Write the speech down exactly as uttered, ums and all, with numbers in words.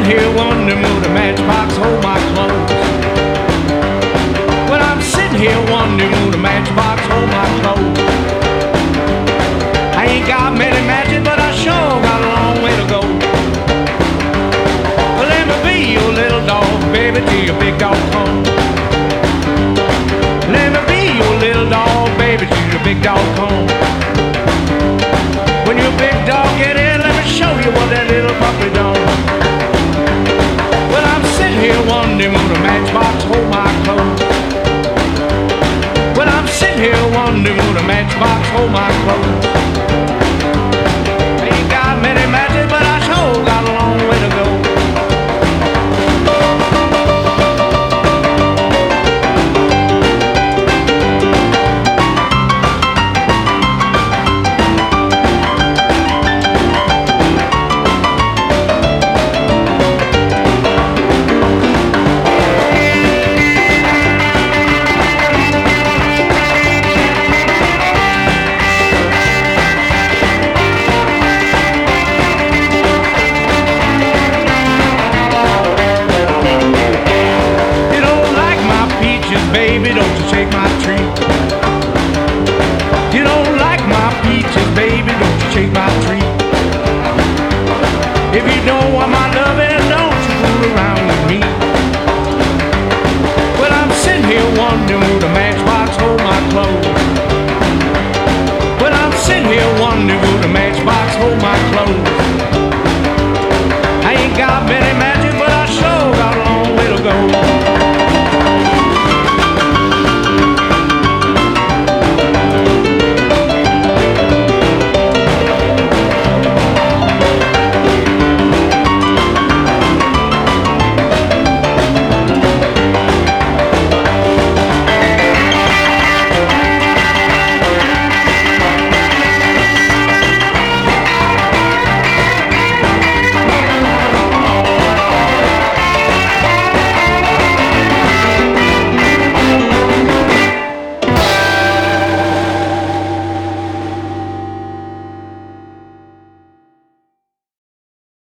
here wondering will the matchbox hold my clothes? Well, I'm sitting here wondering will the matchbox hold my clothes? I ain't got many matches, but I sure got a long way to go. Well, let me be your little dog, baby, till your big dog comes. Let me be your little dog, baby, till your big dog comes. When your big dog get in, let me show you what that little puppy done. Well, I'm sitting here wondering will the matchbox hold my clothes? Well, I'm sitting here wondering will the matchbox hold my clothes? Ain't got many matches, but I sure got a long way to go. Baby, don't you shake my tree. You don't like my peaches, baby, don't you shake my tree. If you don't want my